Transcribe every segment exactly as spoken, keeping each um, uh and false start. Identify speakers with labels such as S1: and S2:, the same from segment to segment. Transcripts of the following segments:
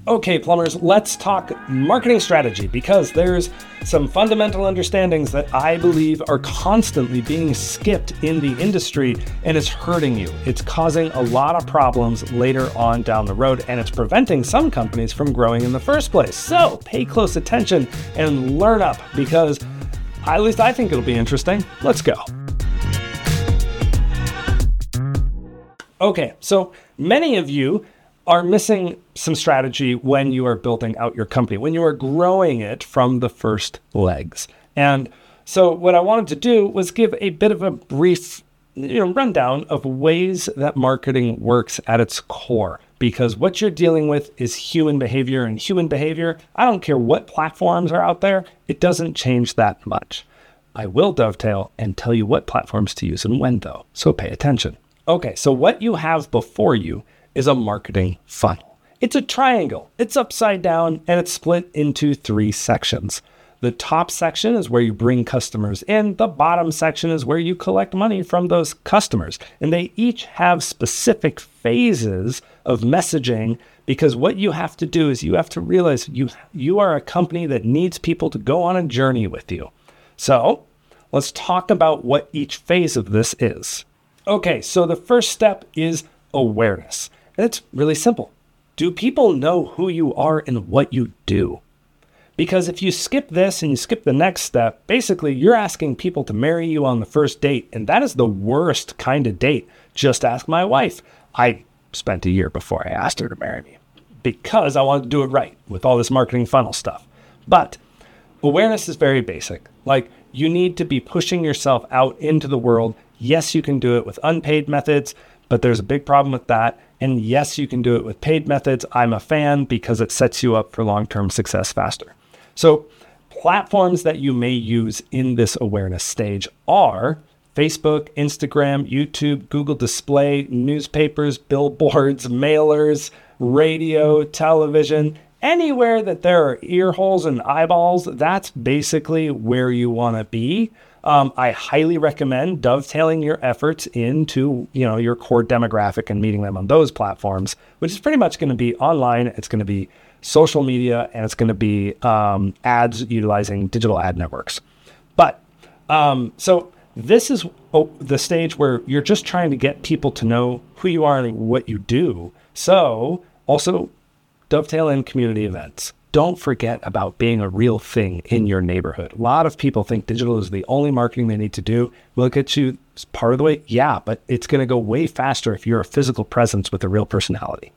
S1: Okay, plumbers, let's talk marketing strategy because there's some fundamental understandings that I believe are constantly being skipped in the industry, and it's hurting you. It's causing a lot of problems later on down the road, and it's preventing some companies from growing in the first place. So pay close attention and learn up because at least I think it'll be interesting. Let's go. Okay, so many of you are missing some strategy when you are building out your company, when you are growing it from the first legs. And so what I wanted to do was give a bit of a brief you know, rundown of ways that marketing works at its core. Because what you're dealing with is human behavior, and human behavior, I don't care what platforms are out there, it doesn't change that much. I will dovetail and tell you what platforms to use and when though, so pay attention. Okay, so what you have before you is a marketing funnel. It's a triangle. It's upside down and it's split into three sections. The top section is where you bring customers in. The bottom section is where you collect money from those customers. And they each have specific phases of messaging because what you have to do is you have to realize you, you are a company that needs people to go on a journey with you. So let's talk about what each phase of this is. Okay, so the first step is awareness. And it's really simple. Do people know who you are and what you do? Because if you skip this and you skip the next step, basically you're asking people to marry you on the first date. And that is the worst kind of date. Just ask my wife. I spent a year before I asked her to marry me because I wanted to do it right with all this marketing funnel stuff. But awareness is very basic. Like you need to be pushing yourself out into the world. Yes, you can do it with unpaid methods, but there's a big problem with that. And yes, you can do it with paid methods. I'm a fan because it sets you up for long-term success faster. So platforms that you may use in this awareness stage are Facebook, Instagram, YouTube, Google Display, newspapers, billboards, mailers, radio, television, anywhere that there are ear holes and eyeballs, that's basically where you want to be. Um, I highly recommend dovetailing your efforts into, you know, your core demographic and meeting them on those platforms, which is pretty much going to be online. It's going to be social media, and it's going to be um, ads utilizing digital ad networks. But um, so this is oh, the stage where you're just trying to get people to know who you are and what you do. So also dovetail in community events. Don't forget about being a real thing in your neighborhood. A lot of people think digital is the only marketing they need to do. Will it get you part of the way? Yeah, but it's going to go way faster if you're a physical presence with a real personality.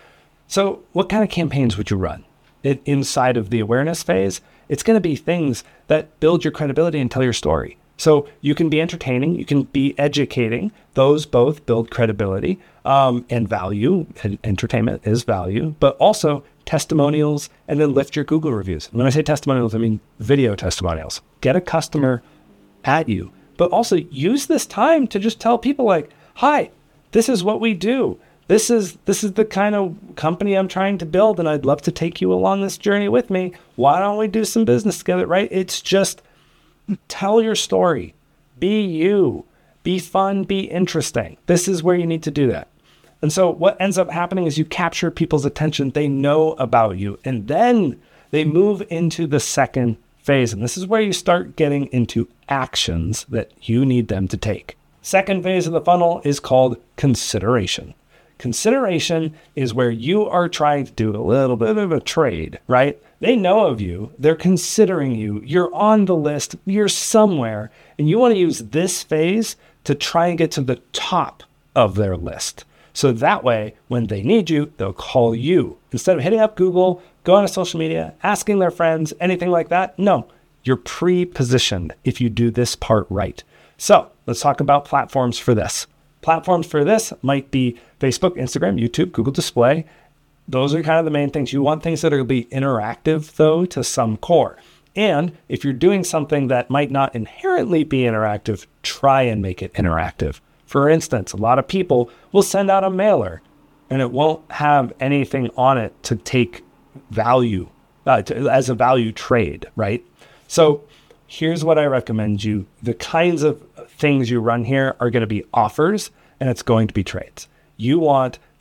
S1: So what kind of campaigns would you run? It, inside of the awareness phase, it's going to be things that build your credibility and tell your story. So you can be entertaining, you can be educating. Those both build credibility um, and value. And entertainment is value, but also testimonials, and then lift your Google reviews. And when I say testimonials, I mean video testimonials. Get a customer at you, but also use this time to just tell people like, hi, this is what we do. This is this is the kind of company I'm trying to build, and I'd love to take you along this journey with me. Why don't we do some business together, right? It's just tell your story. Be you. Be fun. Be interesting. This is where you need to do that. And so what ends up happening is you capture people's attention. They know about you, and then they move into the second phase. And this is where you start getting into actions that you need them to take. Second phase of the funnel is called consideration. Consideration is where you are trying to do a little bit of a trade, right? They know of you. They're considering you. You're on the list. You're somewhere. And you want to use this phase to try and get to the top of their list. So that way, when they need you, they'll call you. Instead of hitting up Google, going to social media, asking their friends, anything like that. No, you're pre-positioned if you do this part right. So let's talk about platforms for this. Platforms for this might be Facebook, Instagram, YouTube, Google Display. Those are kind of the main things. You want things that are going to be interactive, though, to some core. And if you're doing something that might not inherently be interactive, try and make it interactive. For instance, a lot of people will send out a mailer and it won't have anything on it to take value uh, to, as a value trade, right? So here's what I recommend you. The kinds of things you run here are going to be offers and it's going to be trades. You want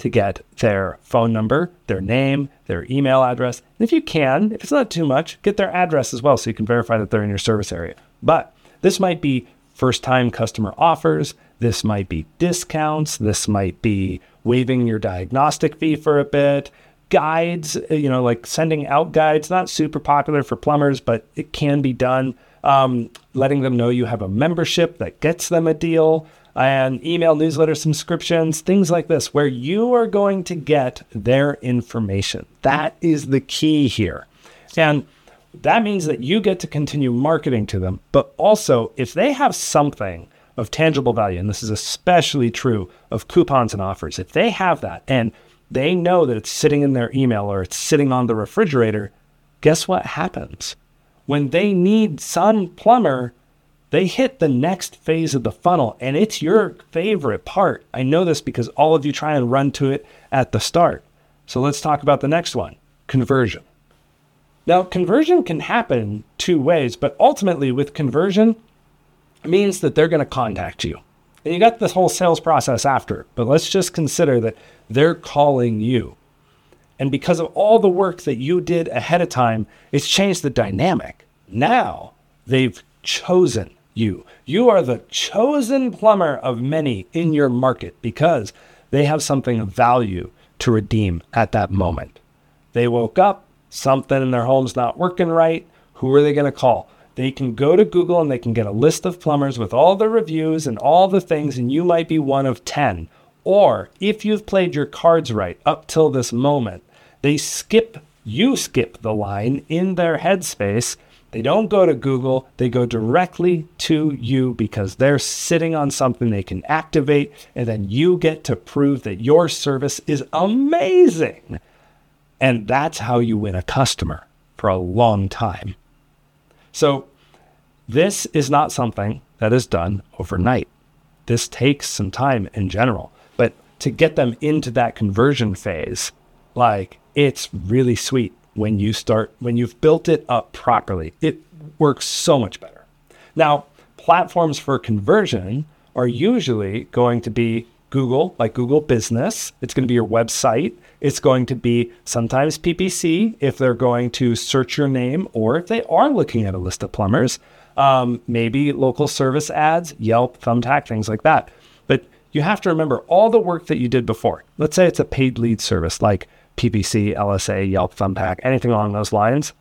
S1: to get their phone number, their name, their email address. And if you can, if it's not too much, get their address as well so you can verify that they're in your service area. But this might be first-time customer offers. This might be discounts. This might be waiving your diagnostic fee for a bit. Guides, you know, like sending out guides, not super popular for plumbers, but it can be done. Um, letting them know you have a membership that gets them a deal, and email newsletter subscriptions, things like this, where you are going to get their information. That is the key here. And that means that you get to continue marketing to them. But also, if they have something of tangible value, and this is especially true of coupons and offers, if they have that and they know that it's sitting in their email or it's sitting on the refrigerator, guess what happens? When they need Sun Plumber, they hit the next phase of the funnel, and it's your favorite part. I know this because all of you try and run to it at the start. So let's talk about the next one, conversion. Now, conversion can happen two ways, but ultimately with conversion, it means that they're going to contact you. And you got this whole sales process after, but let's just consider that they're calling you. And because of all the work that you did ahead of time, it's changed the dynamic. Now they've chosen you. You are the chosen plumber of many in your market because they have something of value to redeem at that moment. They woke up, something in their home's not working right. Who are they going to call? They can go to Google and they can get a list of plumbers with all the reviews and all the things, and you might be one of ten. Or if you've played your cards right up till this moment, they skip, you skip the line in their headspace. They don't go to Google, they go directly to you because they're sitting on something they can activate, and then you get to prove that your service is amazing. And that's how you win a customer for a long time. So this is not something that is done overnight. This takes some time in general, but to get them into that conversion phase, like it's really sweet. When you start, when you've built it up properly, it works so much better. Now, platforms for conversion are usually going to be Google, like Google Business. It's going to be your website. It's going to be sometimes P P C if they're going to search your name, or if they are looking at a list of plumbers, um, maybe local service ads, Yelp, Thumbtack, things like that. But you have to remember all the work that you did before. Let's say it's a paid lead service like P P C, L S A, Yelp, Thumbtack, anything along those lines.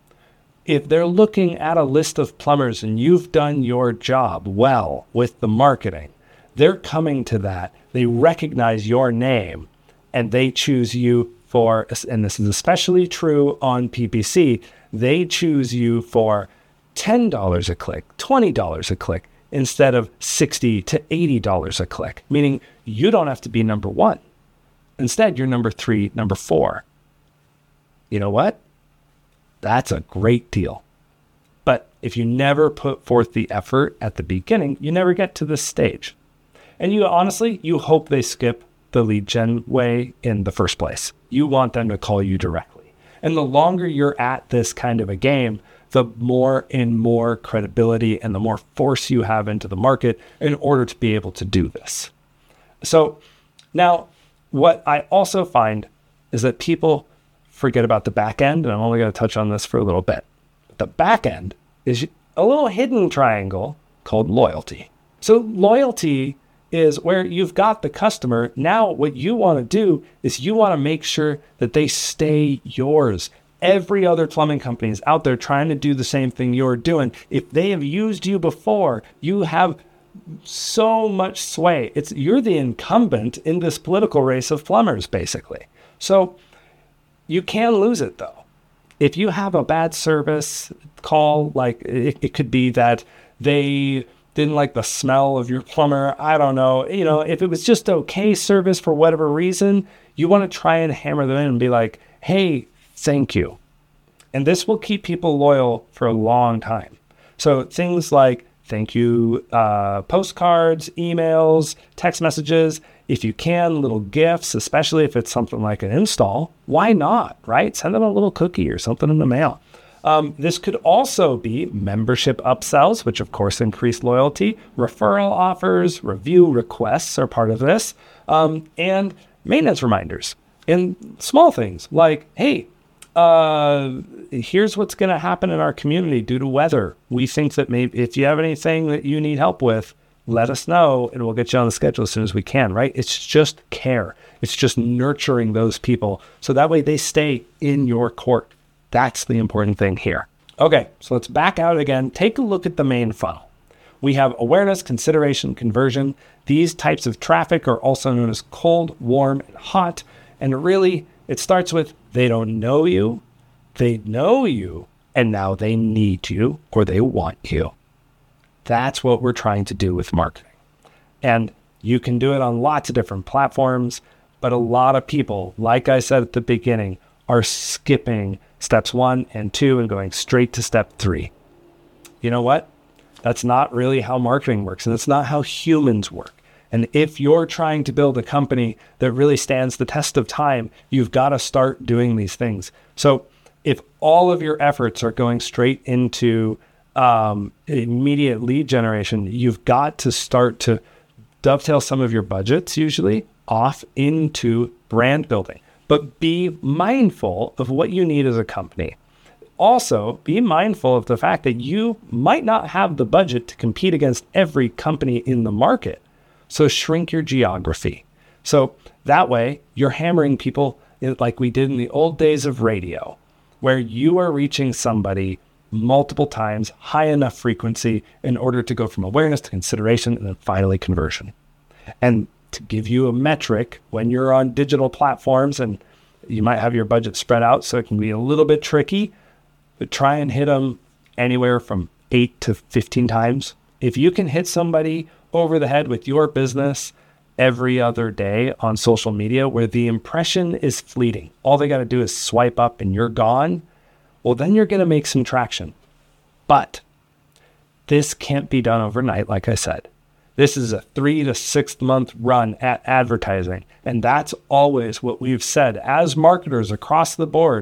S1: If they're looking at a list of plumbers and you've done your job well with the marketing, they're coming to that. They recognize your name and they choose you for, and this is especially true on P P C, they choose you for ten dollars a click, twenty dollars a click, instead of sixty to eighty dollars a click, meaning you don't have to be number one. Instead, you're number three, number four. You know what? That's a great deal. But if you never put forth the effort at the beginning, you never get to this stage. And you honestly, you hope they skip the lead gen way in the first place. You want them to call you directly. And the longer you're at this kind of a game, the more and more credibility and the more force you have into the market in order to be able to do this. So now, what I also find is that people forget about the back end, and I'm only going to touch on this for a little bit. The back end is a little hidden triangle called loyalty. So loyalty is where you've got the customer. Now what you want to do is you want to make sure that they stay yours. Every other plumbing company is out there trying to do the same thing you're doing. If they have used you before, you have so much sway. It's you're the incumbent in this political race of plumbers, basically. So you can lose it though. If you have a bad service call, like it, it could be that they didn't like the smell of your plumber. I don't know. You know, if it was just okay service for whatever reason, you want to try and hammer them in and be like, hey, thank you. And this will keep people loyal for a long time. So things like thank you uh, postcards, emails, text messages, if you can, little gifts, especially if it's something like an install, why not, right? Send them a little cookie or something in the mail. Um, this could also be membership upsells, which of course increase loyalty. Referral offers, review requests are part of this. Um, and maintenance reminders and small things like, hey, uh, here's what's going to happen in our community due to weather. We think that maybe if you have anything that you need help with, let us know and we'll get you on the schedule as soon as we can, right? It's just care. It's just nurturing those people so that way they stay in your court. That's the important thing here. Okay, so let's back out again. Take a look at the main funnel. We have awareness, consideration, conversion. These types of traffic are also known as cold, warm, and hot. And really, it starts with they don't know you, they know you, and now they need you or they want you. That's what we're trying to do with marketing. And you can do it on lots of different platforms, but a lot of people, like I said at the beginning, are skipping steps one and two and going straight to step three. You know what? That's not really how marketing works, and it's not how humans work. And if you're trying to build a company that really stands the test of time, you've got to start doing these things. So if all of your efforts are going straight into um, immediate lead generation, you've got to start to dovetail some of your budgets usually off into brand building. But be mindful of what you need as a company. Also, be mindful of the fact that you might not have the budget to compete against every company in the market. So shrink your geography. So that way you're hammering people like we did in the old days of radio, where you are reaching somebody multiple times, high enough frequency in order to go from awareness to consideration and then finally conversion. And to give you a metric, when you're on digital platforms and you might have your budget spread out, so it can be a little bit tricky, but try and hit them anywhere from eight to fifteen times. If you can hit somebody over the head with your business every other day on social media where the impression is fleeting, all they got to do is swipe up and you're gone, well, then you're going to make some traction. But this can't be done overnight, like I said. This is a three to six month run at advertising. And that's always what we've said as marketers across the board.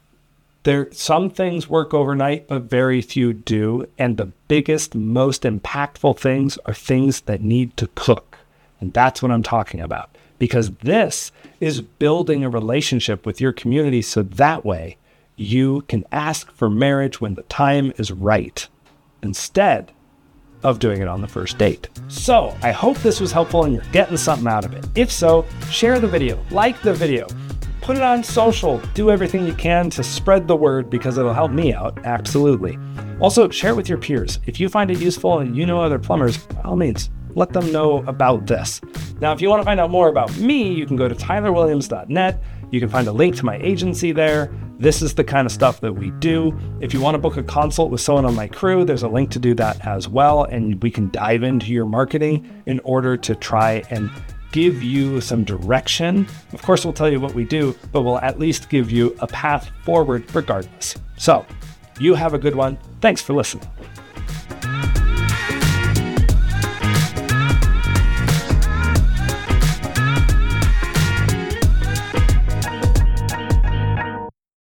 S1: There, some things work overnight, but very few do. And the biggest, most impactful things are things that need to cook. And that's what I'm talking about. Because this is building a relationship with your community so that way you can ask for marriage when the time is right, instead of doing it on the first date. So I hope this was helpful and you're getting something out of it. If so, share the video, like the video, put it on social, do everything you can to spread the word because it'll help me out, absolutely. Also, share it with your peers. If you find it useful and you know other plumbers, by all means, let them know about this. Now, if you want to find out more about me, you can go to tyler williams dot net. You can find a link to my agency there. This is the kind of stuff that we do. If you want to book a consult with someone on my crew, there's a link to do that as well. And we can dive into your marketing in order to try and give you some direction. Of course, we'll tell you what we do, but we'll at least give you a path forward regardless. So you have a good one. Thanks for listening.